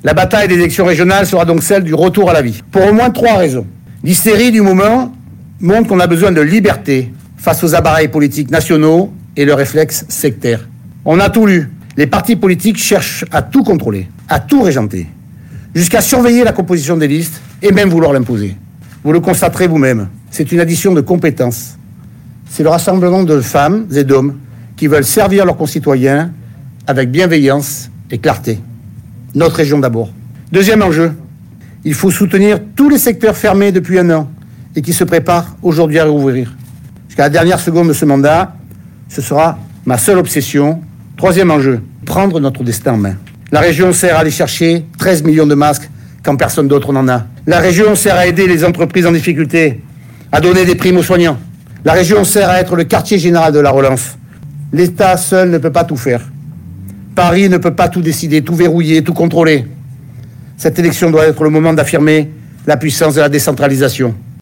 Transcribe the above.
La bataille des élections régionales sera donc celle du retour à la vie. Pour au moins 3 raisons. L'hystérie du moment montre qu'on a besoin de liberté face aux appareils politiques nationaux et leurs réflexes sectaires. On a tout lu. Les partis politiques cherchent à tout contrôler, à tout régenter, jusqu'à surveiller la composition des listes et même vouloir l'imposer. Vous le constaterez vous-même, c'est une addition de compétences. C'est le rassemblement de femmes et d'hommes qui veulent servir leurs concitoyens avec bienveillance et clarté. Notre région d'abord. Deuxième enjeu, il faut soutenir tous les secteurs fermés depuis 1 an et qui se préparent aujourd'hui à rouvrir. Jusqu'à la dernière seconde de ce mandat, ce sera ma seule obsession. Troisième enjeu, prendre notre destin en main. La région sert à aller chercher 13 millions de masques quand personne d'autre n'en a. La région sert à aider les entreprises en difficulté, à donner des primes aux soignants. La région sert à être le quartier général de la relance. L'État seul ne peut pas tout faire. Paris ne peut pas tout décider, tout verrouiller, tout contrôler. Cette élection doit être le moment d'affirmer la puissance de la décentralisation.